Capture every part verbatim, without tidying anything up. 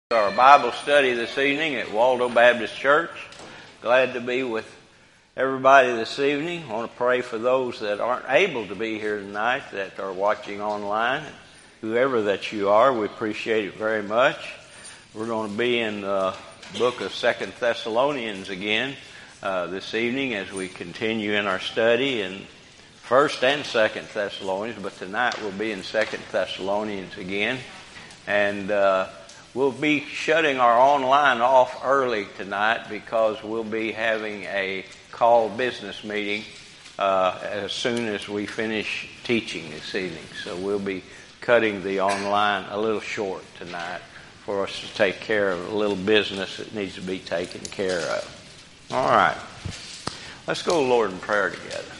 Our Bible study this evening at Waldo Baptist Church. Glad to be with everybody this evening. I want to pray for those that aren't able to be here tonight that are watching online. Whoever that you are, we appreciate it very much. We're going to be in the book of Second Thessalonians again uh, this evening as we continue in our study in First and Second Thessalonians, but tonight we'll be in Second Thessalonians again. And uh We'll be shutting our online off early tonight because we'll be having a call business meeting uh, as soon as we finish teaching this evening. So we'll be cutting the online a little short tonight for us to take care of a little business that needs to be taken care of. All right. Let's go to the Lord in prayer together.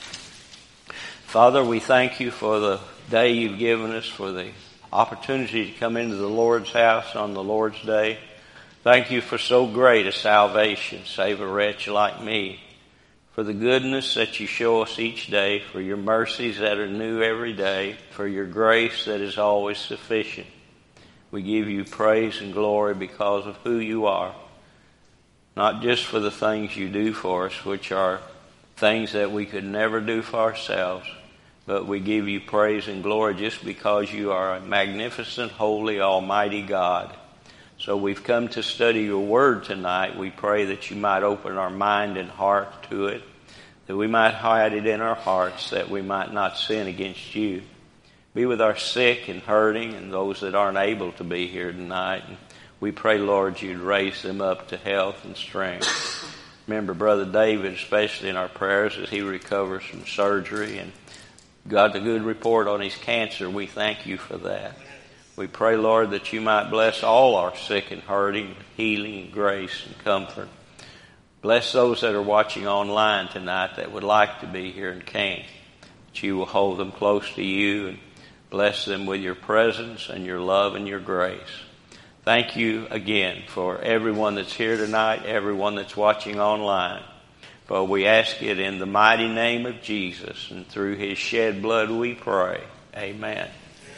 Father, we thank you for the day you've given us, for the opportunity to come into the Lord's house on the Lord's day. Thank you for so great a salvation. Save a wretch like me. For the goodness that you show us each day, for your mercies that are new every day, for your grace that is always sufficient. We give you praise and glory because of who you are. Not just for the things you do for us, which are things that we could never do for ourselves, but we give you praise and glory just because you are a magnificent, holy, almighty God. So we've come to study your word tonight. We pray that you might open our mind and heart to it, that we might hide it in our hearts, that we might not sin against you. Be with our sick and hurting and those that aren't able to be here tonight. And we pray, Lord, you'd raise them up to health and strength. Remember Brother David, especially in our prayers as he recovers from surgery and got a good report on his cancer. We thank you for that. We pray, Lord, that you might bless all our sick and hurting, healing and grace and comfort. Bless those that are watching online tonight that would like to be here and can't. That you will hold them close to you and bless them with your presence and your love and your grace. Thank you again for everyone that's here tonight, everyone that's watching online. For we ask it in the mighty name of Jesus, and through his shed blood we pray. Amen.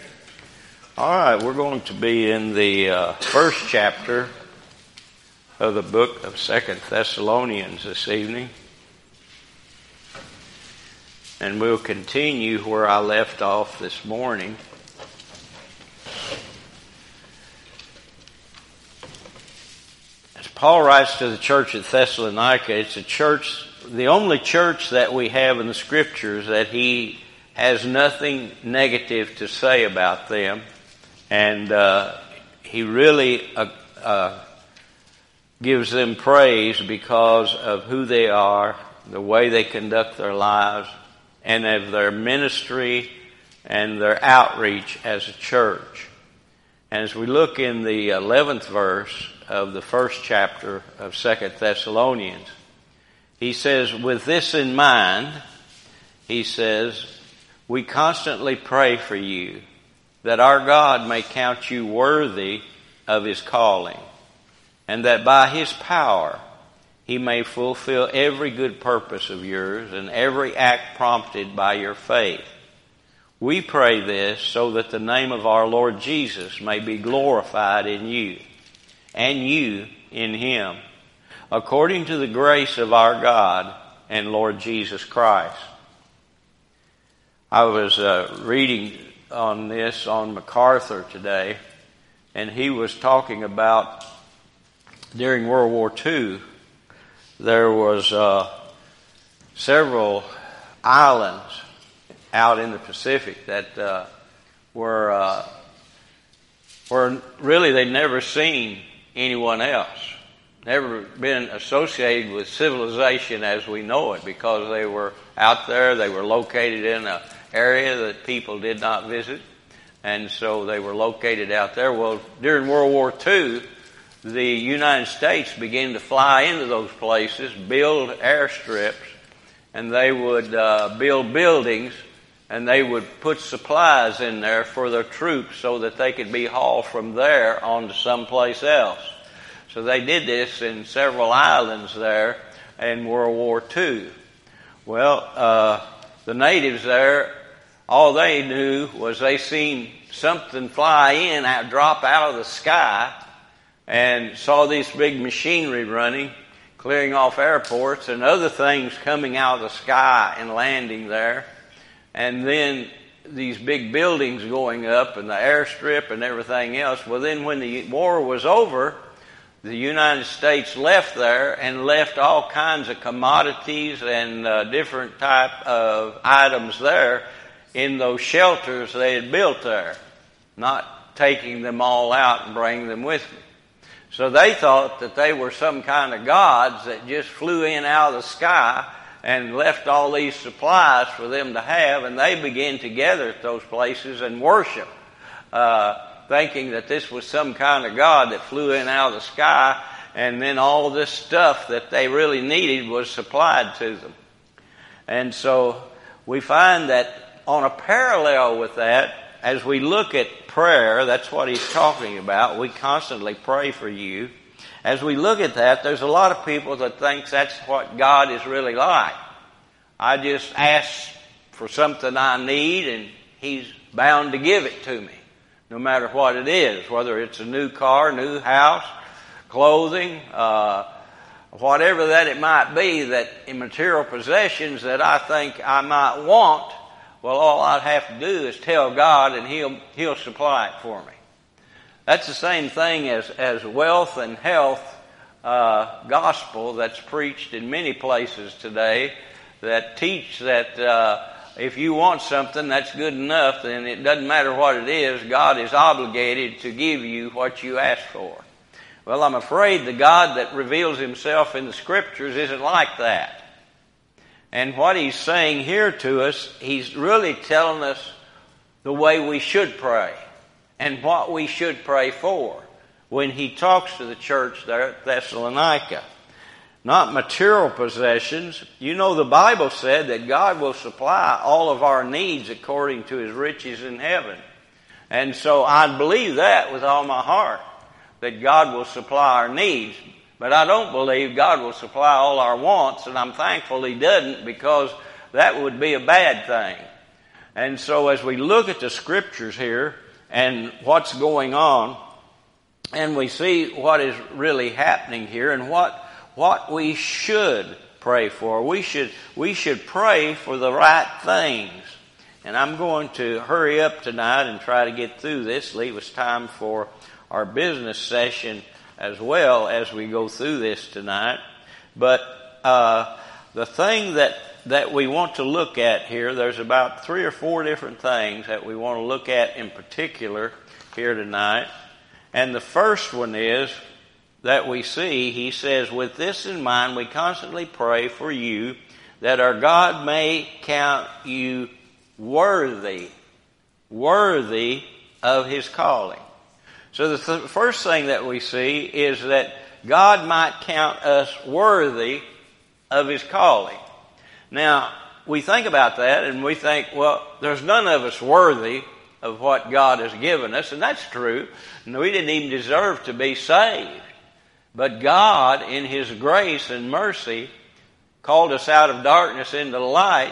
All right, we're going to be in the uh, first chapter of the book of Second Thessalonians this evening. And we'll continue where I left off this morning. Paul writes to the church at Thessalonica. It's a church, the only church that we have in the scriptures that he has nothing negative to say about them. And uh, he really uh, uh, gives them praise because of who they are, the way they conduct their lives, and of their ministry and their outreach as a church. And as we look in the eleventh verse of the first chapter of Second Thessalonians, he says, with this in mind, he says, we constantly pray for you that our God may count you worthy of his calling, and that by his power he may fulfill every good purpose of yours and every act prompted by your faith. We pray this so that the name of our Lord Jesus may be glorified in you, and you in him, according to the grace of our God and Lord Jesus Christ. I was uh, reading on this on MacArthur today, and he was talking about during World War Two, there was uh, several islands out in the Pacific that uh, were uh, were really they'd never seen anyone else, never been associated with civilization as we know it, because they were out there, they were located in an area that people did not visit, and so they were located out there. Well, during World War Two, the United States began to fly into those places, build airstrips, and they would uh, build buildings, and they would put supplies in there for their troops so that they could be hauled from there on to someplace else. So they did this in several islands there in World War Two. Well, uh, the natives there, all they knew was they seen something fly in, drop out of the sky, and saw this big machinery running, clearing off airports and other things coming out of the sky and landing there. And then these big buildings going up and the airstrip and everything else. Well, then when the war was over, the United States left there and left all kinds of commodities and uh, different type of items there in those shelters they had built there, not taking them all out and bringing them with me. So they thought that they were some kind of gods that just flew in out of the sky and left all these supplies for them to have, and they began to gather at those places and worship, uh, thinking that this was some kind of God that flew in out of the sky, and then all this stuff that they really needed was supplied to them. And so we find that on a parallel with that, as we look at prayer, that's what he's talking about. We constantly pray for you. As we look at that, there's a lot of people that think that's what God is really like. I just ask for something I need, and he's bound to give it to me, no matter what it is, whether it's a new car, new house, clothing, uh, whatever that it might be, that in material possessions that I think I might want. Well, all I'd have to do is tell God, and He'll He'll supply it for me. That's the same thing as as wealth and health uh, gospel that's preached in many places today, that teach that uh, if you want something that's good enough, then it doesn't matter what it is, God is obligated to give you what you ask for. Well, I'm afraid the God that reveals Himself in the Scriptures isn't like that. And what He's saying here to us, He's really telling us the way we should pray and what we should pray for when He talks to the church there at Thessalonica. Not material possessions. You know, the Bible said that God will supply all of our needs according to His riches in heaven. And so I believe that with all my heart, that God will supply our needs. But I don't believe God will supply all our wants, and I'm thankful He doesn't, because that would be a bad thing. And so as we look at the Scriptures here and what's going on, and we see what is really happening here and what what we should pray for. We should we should pray for the right things. And I'm going to hurry up tonight and try to get through this, leave us time for our business session as well as we go through this tonight. But uh, the thing that, that we want to look at here, there's about three or four different things that we want to look at in particular here tonight. And the first one is that we see, he says, with this in mind, we constantly pray for you that our God may count you worthy, worthy of His calling. So the th- first thing that we see is that God might count us worthy of His calling. Now, we think about that and we think, well, there's none of us worthy of what God has given us, and that's true. We didn't even deserve to be saved. But God, in His grace and mercy, called us out of darkness into the light,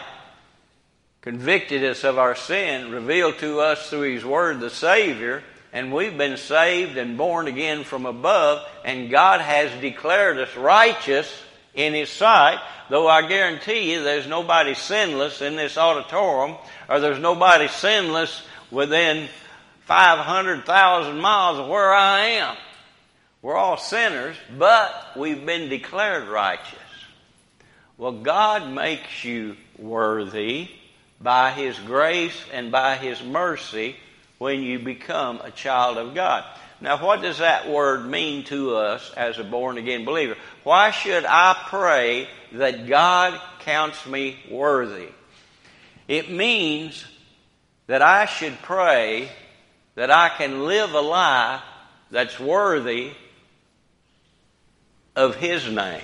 convicted us of our sin, revealed to us through His Word the Savior, and we've been saved and born again from above, and God has declared us righteous in His sight, though I guarantee you there's nobody sinless in this auditorium, or there's nobody sinless within five hundred thousand miles of where I am. We're all sinners, but we've been declared righteous. Well, God makes you worthy by His grace and by His mercy when you become a child of God. Now, what does that word mean to us as a born-again believer? Why should I pray that God counts me worthy? It means that I should pray that I can live a life that's worthy of His name.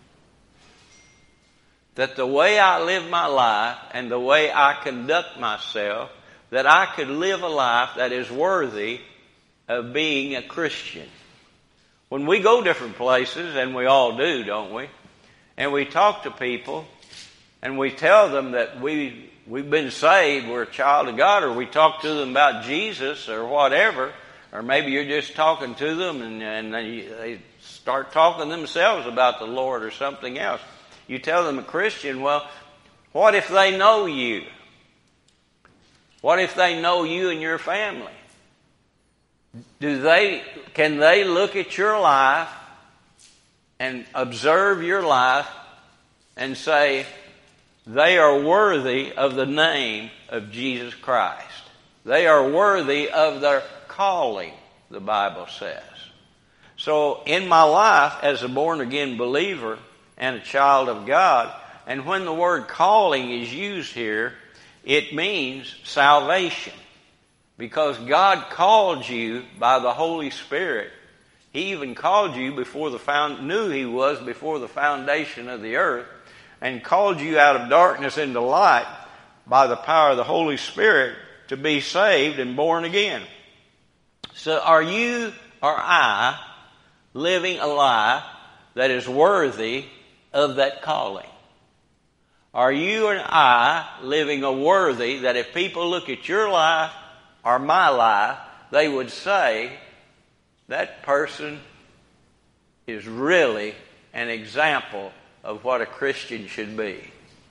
That the way I live my life and the way I conduct myself, that I could live a life that is worthy of being a Christian. When we go different places, and we all do, don't we? And we talk to people, and we tell them that we, we've been saved, we're a child of God, or we talk to them about Jesus or whatever, or maybe you're just talking to them and, and they, they start talking themselves about the Lord or something else. You tell them a Christian, well, what if they know you? What if they know you and your family? Do they, can they look at your life and observe your life and say, they are worthy of the name of Jesus Christ? They are worthy of their calling, the Bible says. So in my life as a born-again believer and a child of God, and when the word calling is used here, it means salvation. Because God called you by the Holy Spirit. He even called you before the found, knew He was before the foundation of the earth, and called you out of darkness into light by the power of the Holy Spirit to be saved and born again. So are you or I living a life that is worthy of that calling? Are you and I living a worthy that if people look at your life or my life, they would say, that person is really an example of what a Christian should be?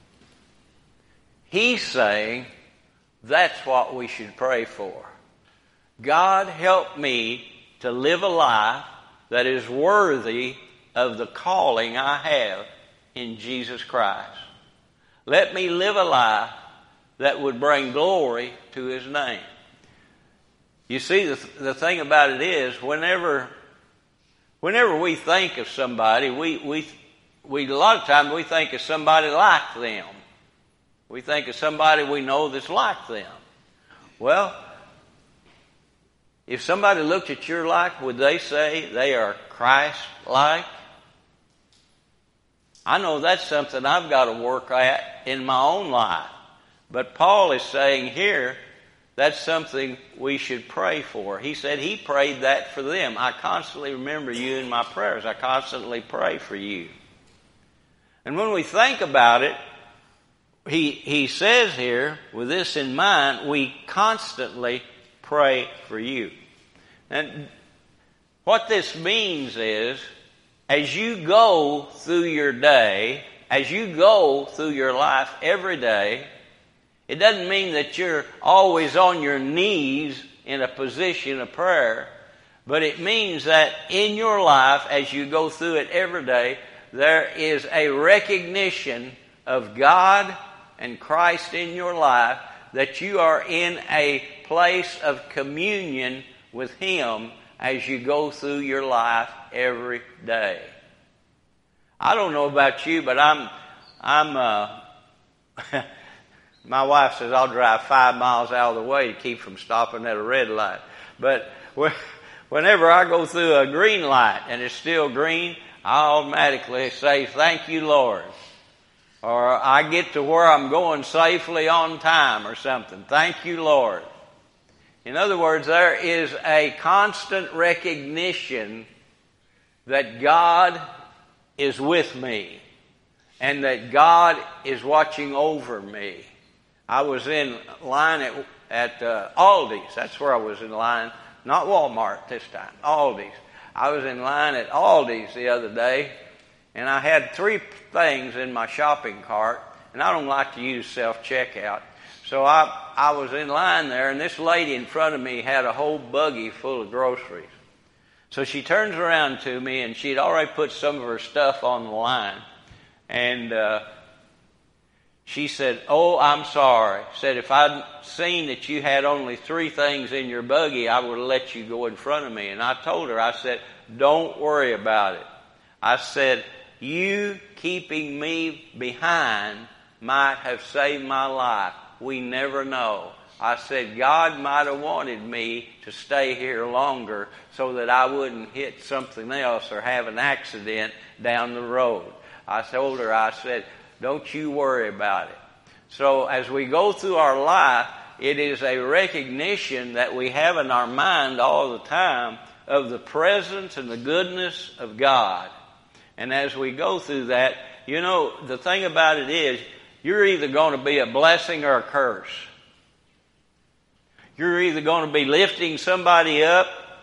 He's saying that's what we should pray for. God, help me to live a life that is worthy of the calling I have in Jesus Christ. Let me live a life that would bring glory to His name. You see, the, the thing about it is, whenever, whenever we think of somebody, we, we, we, a lot of times we think of somebody like them. We think of somebody we know that's like them. Well, if somebody looked at your life, would they say they are Christ-like? I know that's something I've got to work at in my own life. But Paul is saying here, that's something we should pray for. He said he prayed that for them. I constantly remember you in my prayers. I constantly pray for you. And when we think about it, he, he says here, with this in mind, we constantly pray for you. And what this means is, as you go through your day, as you go through your life every day, it doesn't mean that you're always on your knees in a position of prayer, but it means that in your life, as you go through it every day, there is a recognition of God and Christ in your life, that you are in a place of communion with Him as you go through your life every day. I don't know about you, but I'm, I'm, uh, my wife says I'll drive five miles out of the way to keep from stopping at a red light. But whenever I go through a green light and it's still green, I automatically say, thank you, Lord. Or I get to where I'm going safely on time or something. Thank you, Lord. In other words, there is a constant recognition that God is with me and that God is watching over me. I was in line at, at uh, Aldi's. That's where I was in line. Not Walmart this time. Aldi's. I was in line at Aldi's the other day, and I had three things in my shopping cart, and I don't like to use self-checkout. So I, I was in line there, and this lady in front of me had a whole buggy full of groceries. So she turns around to me, and she'd already put some of her stuff on the line. And uh, she said, oh, I'm sorry. Said, if I'd seen that you had only three things in your buggy, I would have let you go in front of me. And I told her, I said, don't worry about it. I said, you keeping me behind might have saved my life. We never know. I said, God might have wanted me to stay here longer so that I wouldn't hit something else or have an accident down the road. I told her, I said, don't you worry about it. So as we go through our life, it is a recognition that we have in our mind all the time of the presence and the goodness of God. And as we go through that, you know, the thing about it is, you're either going to be a blessing or a curse. You're either going to be lifting somebody up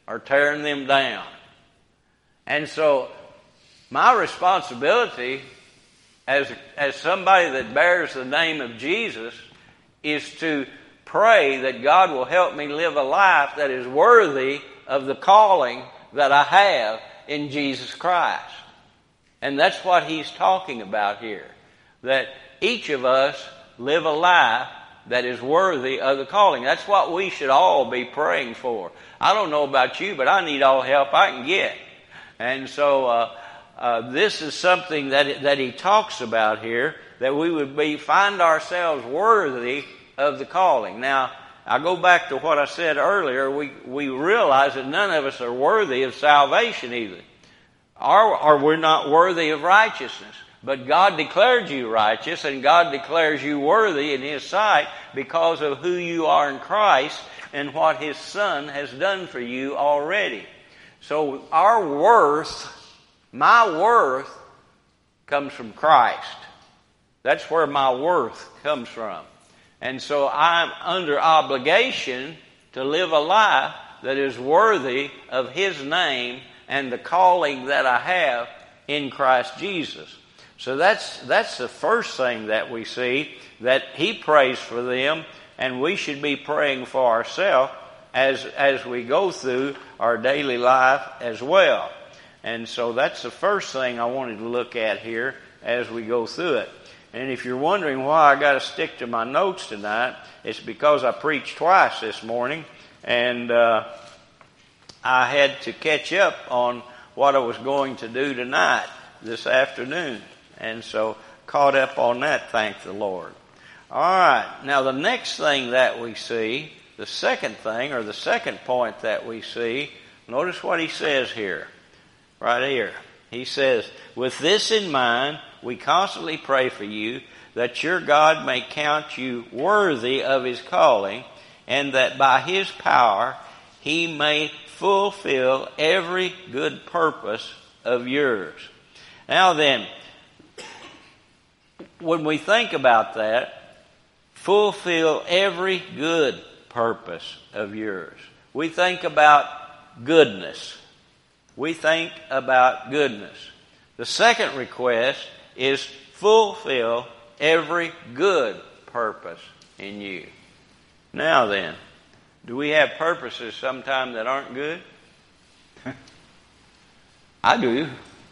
or tearing them down. And so my responsibility as, as somebody that bears the name of Jesus is to pray that God will help me live a life that is worthy of the calling that I have in Jesus Christ. And that's what he's talking about here. That each of us live a life that is worthy of the calling. That's what we should all be praying for. I don't know about you, but I need all the help I can get. And so uh, uh, this is something that that he talks about here, that we would be find ourselves worthy of the calling. Now, I go back to what I said earlier. We we realize that none of us are worthy of salvation either. Or, or we're not worthy of righteousness. But God declared you righteous, and God declares you worthy in His sight because of who you are in Christ and what His Son has done for you already. So our worth, my worth, comes from Christ. That's where my worth comes from. And so I'm under obligation to live a life that is worthy of His name and the calling that I have in Christ Jesus. So that's that's the first thing that we see, that he prays for them, and we should be praying for ourselves as as we go through our daily life as well. And so that's the first thing I wanted to look at here as we go through it. And if you're wondering why I got to stick to my notes tonight, it's because I preached twice this morning, and uh, I had to catch up on what I was going to do tonight, this afternoon. And so, caught up on that, thank the Lord. All right, now the next thing that we see, the second thing, or the second point that we see, notice what he says here, right here. He says, with this in mind, we constantly pray for you, that your God may count you worthy of His calling, and that by His power He may fulfill every good purpose of yours. Now then, when we think about that, fulfill every good purpose of yours. We think about goodness. We think about goodness. The second request is fulfill every good purpose in you. Now then, do we have purposes sometimes that aren't good? I do.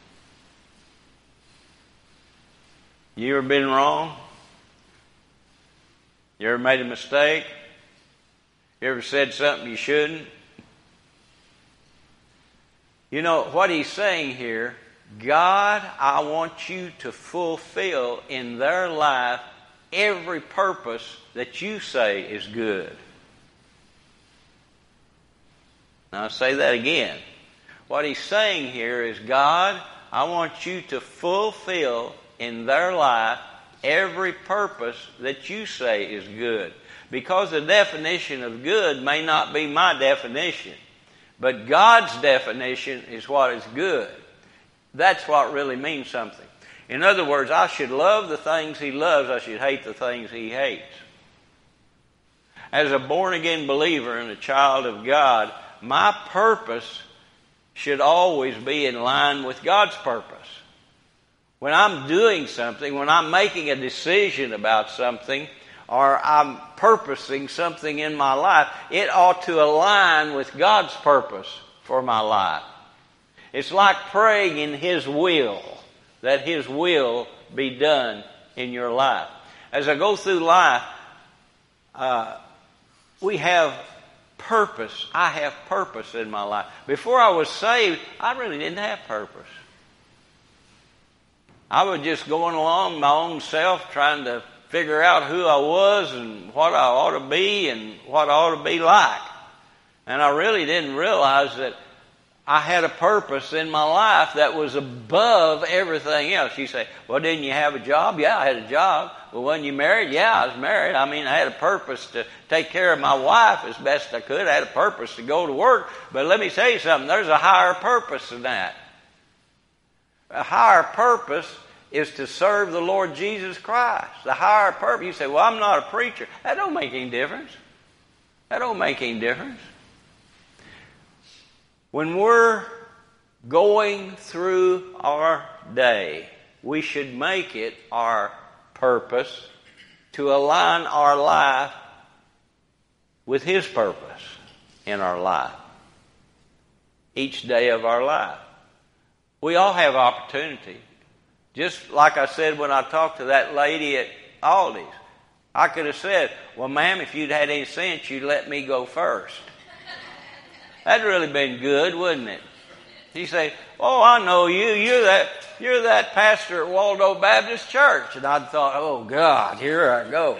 You ever been wrong? You ever made a mistake? You ever said something you shouldn't? You know, what he's saying here, God, I want you to fulfill in their life every purpose that you say is good. Now I'll say that again. What he's saying here is, God, I want you to fulfill in their life every purpose that you say is good. Because the definition of good may not be my definition, but God's definition is what is good. That's what really means something. In other words, I should love the things He loves, I should hate the things He hates. As a born-again believer and a child of God, my purpose should always be in line with God's purpose. When I'm doing something, when I'm making a decision about something, or I'm purposing something in my life, it ought to align with God's purpose for my life. It's like praying in His will, that His will be done in your life. As I go through life, uh, we have purpose. I have purpose in my life. Before I was saved, I really didn't have purpose. I was just going along my own self, trying to figure out who I was and what I ought to be and what I ought to be like. And I really didn't realize that I had a purpose in my life that was above everything else. You say, well, didn't you have a job? Yeah, I had a job. Well, when you married? Yeah, I was married. I mean, I had a purpose to take care of my wife as best I could. I had a purpose to go to work. But let me tell you something. There's a higher purpose than that. A higher purpose is to serve the Lord Jesus Christ. The higher purpose. You say, well, I'm not a preacher. That don't make any difference. That don't make any difference. When we're going through our day, we should make it our purpose to align our life with His purpose in our life. Each day of our life. We all have opportunity. Just like I said when I talked to that lady at Aldi's. I could have said, well, ma'am, if you'd had any sense, you'd let me go first. That'd really been good, wouldn't it? She said, oh, I know you. You're that, you're that pastor at Waldo Baptist Church. And I thought, oh, God, here I go.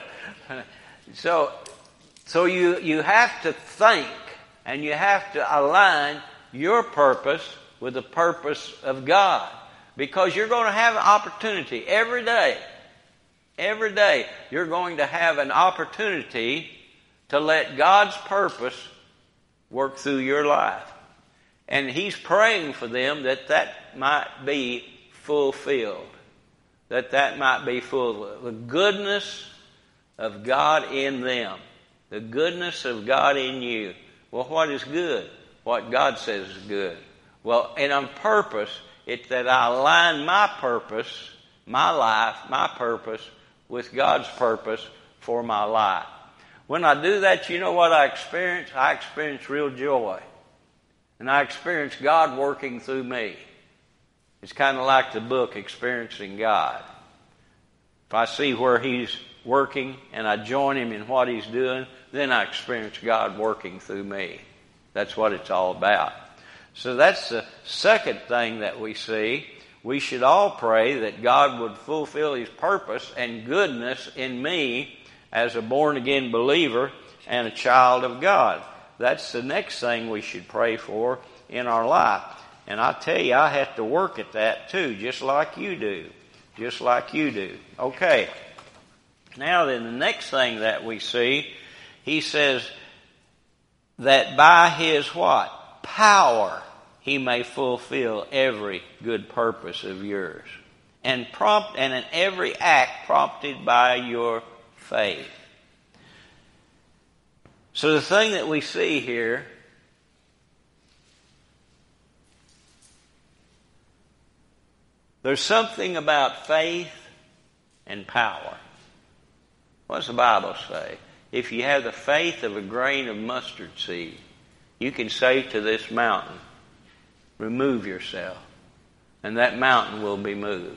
So, so you, you have to think and you have to align your purpose with the purpose of God. Because you're going to have an opportunity every day. Every day you're going to have an opportunity to let God's purpose work through your life. And He's praying for them that that might be fulfilled. That that might be fulfilled. The goodness of God in them. The goodness of God in you. Well, what is good? What God says is good. Well, and on purpose, it's that I align my purpose, my life, my purpose, with God's purpose for my life. When I do that, you know what I experience? I experience real joy. And I experience God working through me. It's kind of like the book, Experiencing God. If I see where He's working and I join Him in what He's doing, then I experience God working through me. That's what it's all about. So that's the second thing that we see. We should all pray that God would fulfill His purpose and goodness in me as a born-again believer and a child of God. That's the next thing we should pray for in our life. And I tell you, I have to work at that too, just like you do. Just like you do. Okay. Now then, the next thing that we see, he says that by His what? Power He may fulfill every good purpose of yours. And prompt and in every act prompted by your faith. So the thing that we see here, there's something about faith and power. What does the Bible say? If you have the faith of a grain of mustard seed, you can say to this mountain, remove yourself, and that mountain will be moved.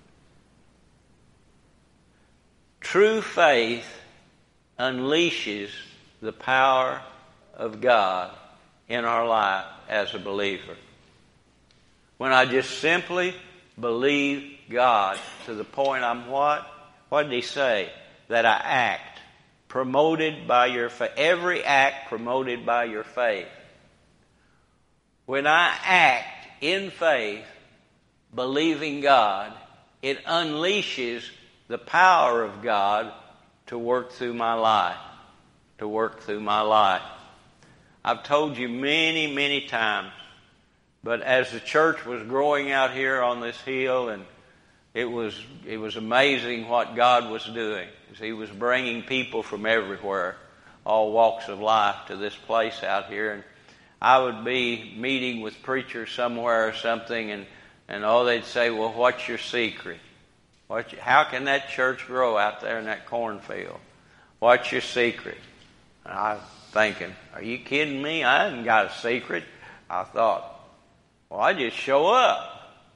True faith unleashes the power of God in our life as a believer. When I just simply believe God to the point I'm what? What did He say? That I act promoted by your faith. Every act promoted by your faith. When I act in faith, believing God, it unleashes the power of God to work through my life. To work through my life. I've told you many, many times, but as the church was growing out here on this hill, and it was it was amazing what God was doing. He was bringing people from everywhere, all walks of life, to this place out here. And I would be meeting with preachers somewhere or something, and, and oh, they'd say, well, what's your secret? What, how can that church grow out there in that cornfield? What's your secret? And I was thinking, are you kidding me? I haven't got a secret. I thought, well, I just show up.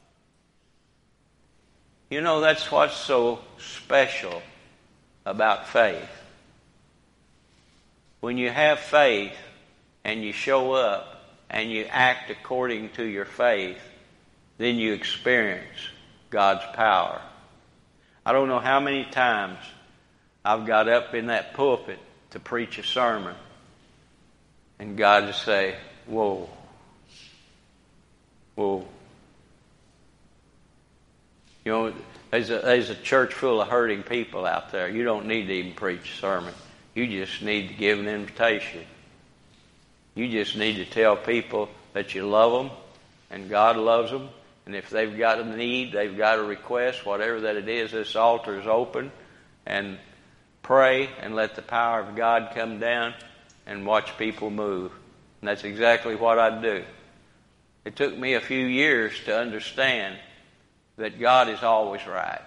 You know, that's what's so special about faith. When you have faith and you show up and you act according to your faith, then you experience God's power. I don't know how many times I've got up in that pulpit to preach a sermon and God to say, whoa, whoa. You know, there's a, there's a church full of hurting people out there. You don't need to even preach a sermon. You just need to give an invitation. You just need to tell people that you love them and God loves them. And if they've got a need, they've got a request, whatever that it is, this altar is open. And pray and let the power of God come down and watch people move. And that's exactly what I do. It took me a few years to understand that God is always right.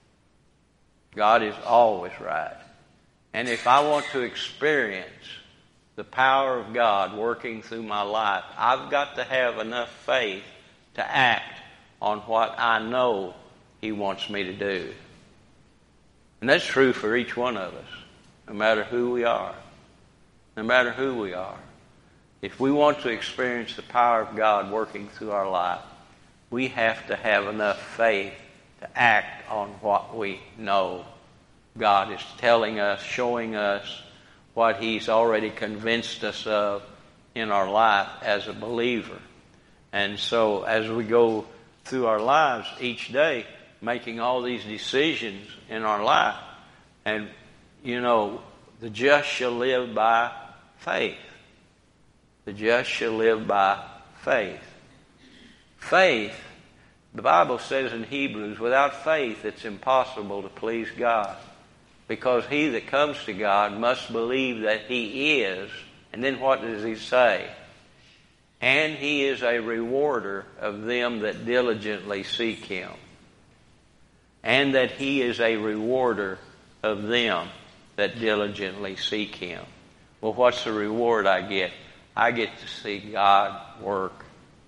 God is always right. And if I want to experience the power of God working through my life, I've got to have enough faith to act on what I know He wants me to do. And that's true for each one of us, no matter who we are. No matter who we are. If we want to experience the power of God working through our life, we have to have enough faith to act on what we know God is telling us, showing us what He's already convinced us of in our life as a believer. And so as we go through our lives each day, making all these decisions in our life, and, you know, the just shall live by faith. The just shall live by faith. Faith, the Bible says in Hebrews, without faith it's impossible to please God. Because he that comes to God must believe that He is. And then what does He say? And He is a rewarder of them that diligently seek Him. And that He is a rewarder of them that diligently seek Him. Well, what's the reward I get? I get to see God work.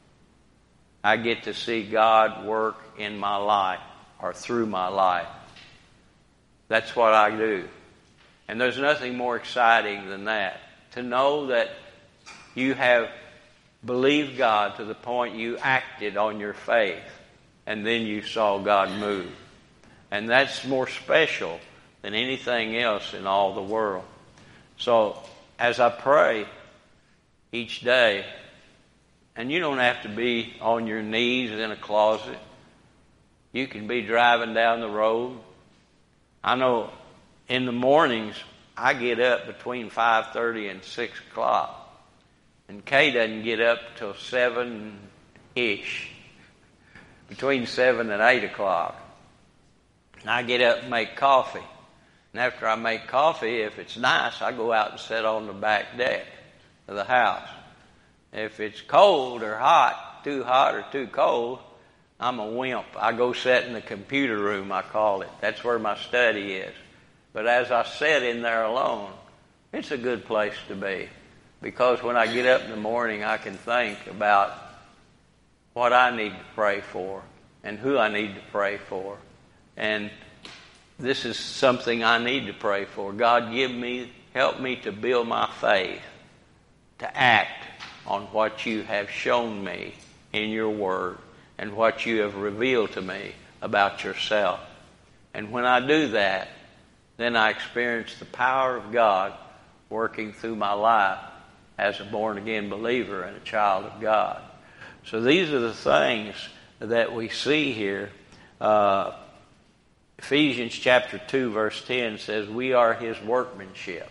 I get to see God work in my life or through my life. That's what I do. And there's nothing more exciting than that. To know that you have believed God to the point you acted on your faith and then you saw God move. And that's more special than anything else in all the world. So as I pray each day, and you don't have to be on your knees in a closet. You can be driving down the road. I know in the mornings I get up between five thirty and six o'clock. And Kay doesn't get up till seven-ish. Between seven and eight o'clock. And I get up and make coffee. And after I make coffee, if it's nice, I go out and sit on the back deck of the house. If it's cold or hot, too hot or too cold, I'm a wimp. I go sit in the computer room, I call it. That's where my study is. But as I sit in there alone, it's a good place to be. Because when I get up in the morning, I can think about what I need to pray for and who I need to pray for. And this is something I need to pray for. God, give me, help me to build my faith, to act on what you have shown me in your word and what you have revealed to me about yourself. And when I do that, then I experience the power of God working through my life as a born-again believer and a child of God. So these are the things that we see here. Uh, Ephesians chapter two verse ten says, we are His workmanship.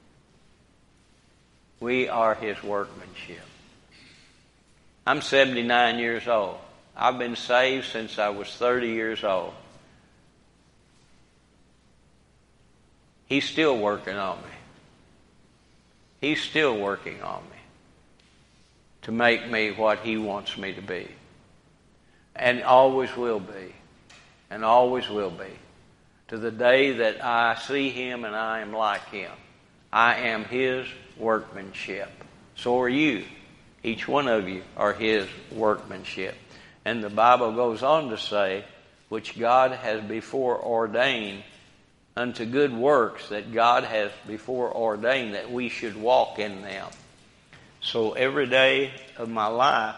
We are His workmanship. I'm seventy-nine years old. I've been saved since I was thirty years old. He's still working on me. He's still working on me to make me what He wants me to be. And always will be. And always will be. To the day that I see Him and I am like Him. I am His workmanship. So are you. Each one of you are His workmanship. And the Bible goes on to say, which God has before ordained unto good works that God has before ordained that we should walk in them. So every day of my life,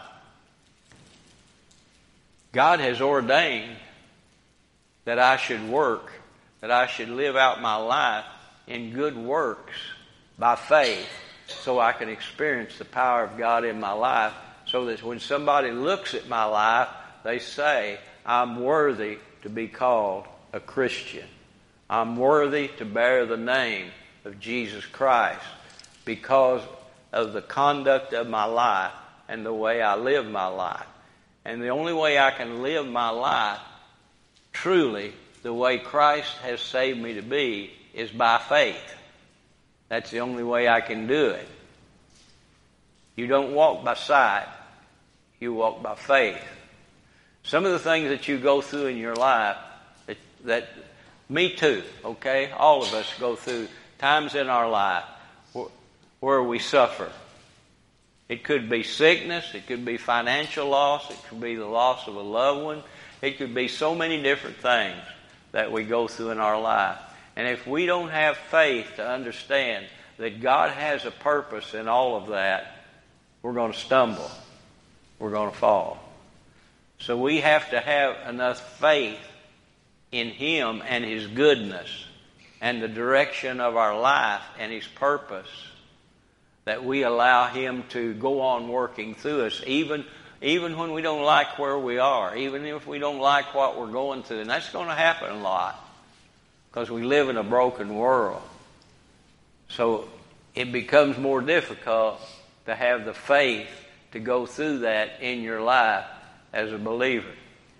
God has ordained that I should work, that I should live out my life in good works by faith, so I can experience the power of God in my life, so that when somebody looks at my life, they say, I'm worthy to be called a Christian. I'm worthy to bear the name of Jesus Christ because of the conduct of my life and the way I live my life. And the only way I can live my life truly the way Christ has saved me to be is by faith. That's the only way I can do it. You don't walk by sight. you walk by faith. Some of the things that you go through in your life, that, that me too, okay? All of us go through times in our life where, where we suffer. It could be sickness. It could be financial loss. It could be the loss of a loved one. It could be so many different things that we go through in our life. And if we don't have faith to understand that God has a purpose in all of that, we're going to stumble. We're going to fall. So we have to have enough faith in Him and His goodness and the direction of our life and His purpose that we allow Him to go on working through us, even, even when we don't like where we are, even if we don't like what we're going through. And that's going to happen a lot because we live in a broken world. So it becomes more difficult to have the faith to go through that in your life as a believer.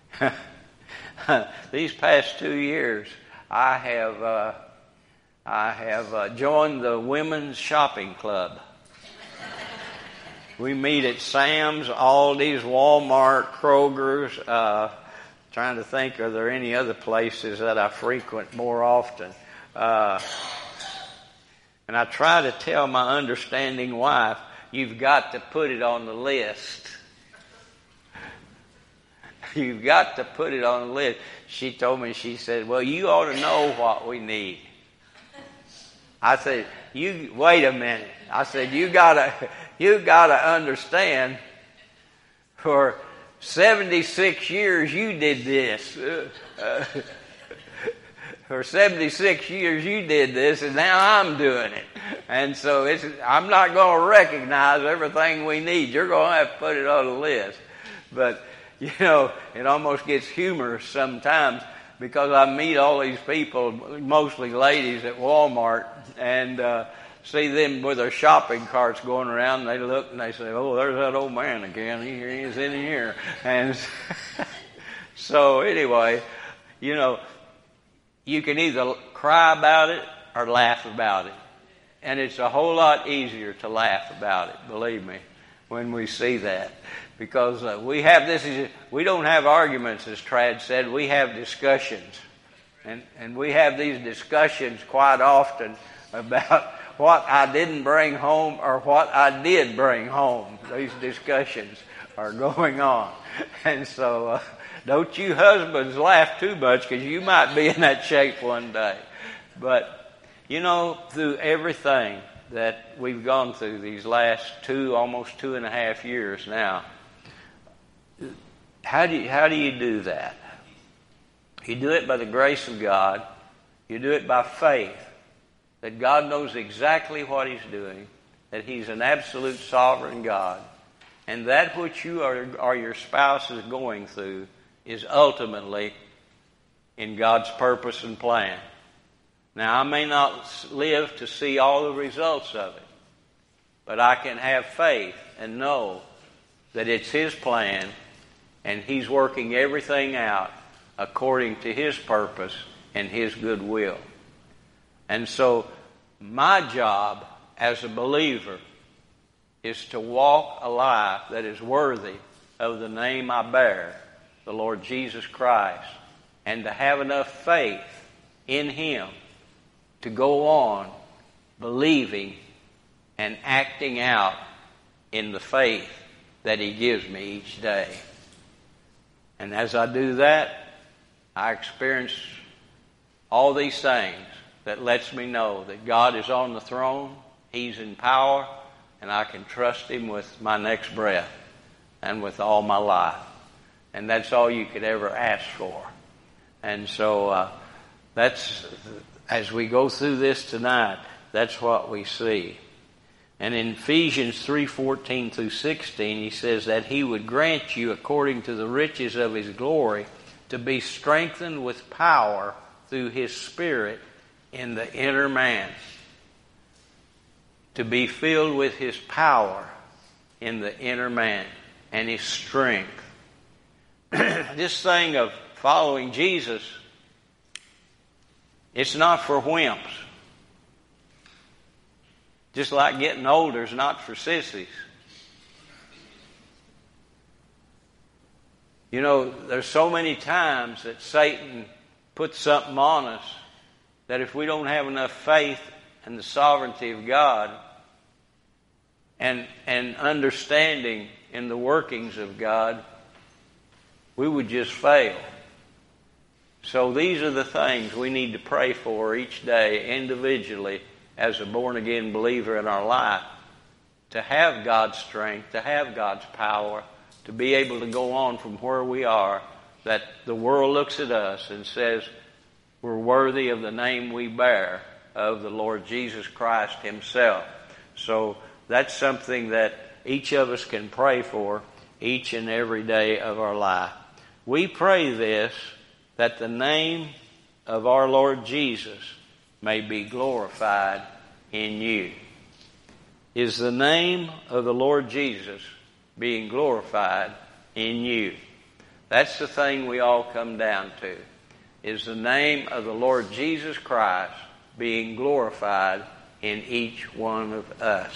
These past two years, I have uh, I have uh, joined the women's shopping club. We meet at Sam's, Aldi's, Walmart, Kroger's. Uh, trying to think, are there any other places that I frequent more often? Uh, and I try to tell my understanding wife, you've got to put it on the list. You've got to put it on the list. She told me, she said, well, you ought to know what we need. I said, you wait a minute. I said, you gotta, you gotta understand. For seventy-six years, you did this. Uh, uh, for seventy-six years, you did this, and now I'm doing it. And so it's, I'm not going to recognize everything we need. You're going to have to put it on the list. But you know, it almost gets humorous sometimes because I meet all these people, mostly ladies, at Walmart, and uh, see them with their shopping carts going around, and they look and they say, oh, there's that old man again. He, he's in here. And so anyway, you know, you can either cry about it or laugh about it. And it's a whole lot easier to laugh about it, believe me, when we see that. Because uh, we have this, is, we don't have arguments, as Trad said, we have discussions. And, and we have these discussions quite often about what I didn't bring home or what I did bring home. These discussions are going on. And so uh, don't you husbands laugh too much because you might be in that shape one day. But, you know, through everything that we've gone through these last two, almost two and a half years now, How do you, how do you do that? You do it by the grace of God. You do it by faith that God knows exactly what He's doing, that He's an absolute sovereign God, and that which you are, or your spouse is going through is ultimately in God's purpose and plan. Now, I may not live to see all the results of it, but I can have faith and know that it's His plan and He's working everything out according to His purpose and His good will. And so my job as a believer is to walk a life that is worthy of the name I bear, the Lord Jesus Christ, and to have enough faith in Him to go on believing and acting out in the faith that He gives me each day. And as I do that, I experience all these things that lets me know that God is on the throne, He's in power, and I can trust Him with my next breath and with all my life. And that's all you could ever ask for. And so uh, that's, as we go through this tonight, that's what we see. And in Ephesians three fourteen through sixteen, he says that He would grant you, according to the riches of His glory, to be strengthened with power through His Spirit in the inner man. To be filled with His power in the inner man and His strength. This thing of following Jesus, it's not for wimps. Just like getting older is not for sissies. You know, there's so many times that Satan puts something on us that if we don't have enough faith in the sovereignty of God and, and understanding in the workings of God, we would just fail. So these are the things we need to pray for each day individually as a born-again believer in our life, to have God's strength, to have God's power, to be able to go on from where we are, that the world looks at us and says we're worthy of the name we bear of the Lord Jesus Christ Himself. So that's something that each of us can pray for each and every day of our life. We pray this, that the name of our Lord Jesus may be glorified in you. Is the name of the Lord Jesus being glorified in you? That's the thing we all come down to. Is the name of the Lord Jesus Christ being glorified in each one of us?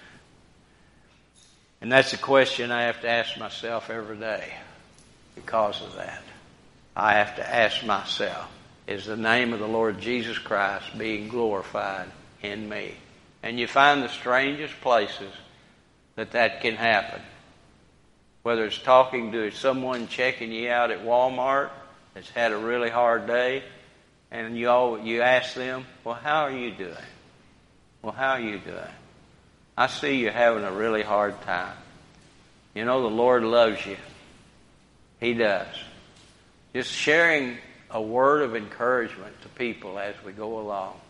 And that's a question I have to ask myself every day because of that. I have to ask myself, is the name of the Lord Jesus Christ being glorified in me? And you find the strangest places that that can happen. Whether it's talking to someone checking you out at Walmart that's had a really hard day, and you all, you ask them, well, how are you doing? Well, how are you doing? I see you're having a really hard time. You know, the Lord loves you. He does. Just sharing a word of encouragement to people as we go along.